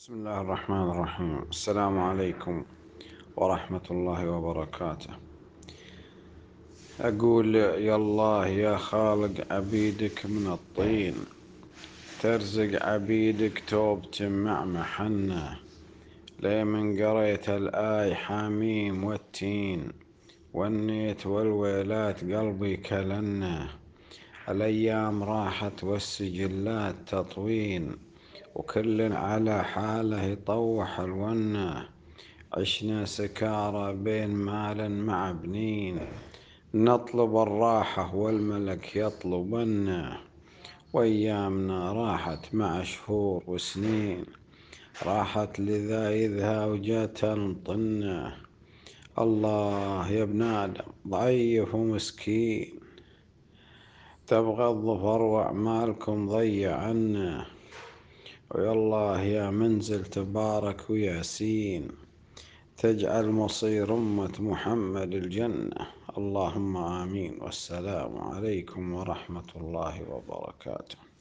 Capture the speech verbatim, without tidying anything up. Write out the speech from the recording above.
بسم الله الرحمن الرحيم. السلام عليكم ورحمة الله وبركاته. أقول يا الله يا خالق عبيدك من الطين، ترزق عبيدك توبة مع محنة، لي من قريت الآي حاميم والتين، والنيت والويلات قلبي كلنه، الأيام راحت والسجلات تطوين، وكل على حاله يطوح الونة، عشنا سكارى بين مال مع بنين، نطلب الراحة والملك يطلبنا، وأيامنا راحت مع شهور وسنين، راحت لذايذها وجات نطنه. الله يا ابن آدم ضعيف ومسكين، تبغى الظفر وأعمالكم ضيع عنه، ويا الله يا منزل تبارك وياسين، تجعل مصير أمة محمد الجنة. اللهم آمين، والسلام عليكم ورحمة الله وبركاته.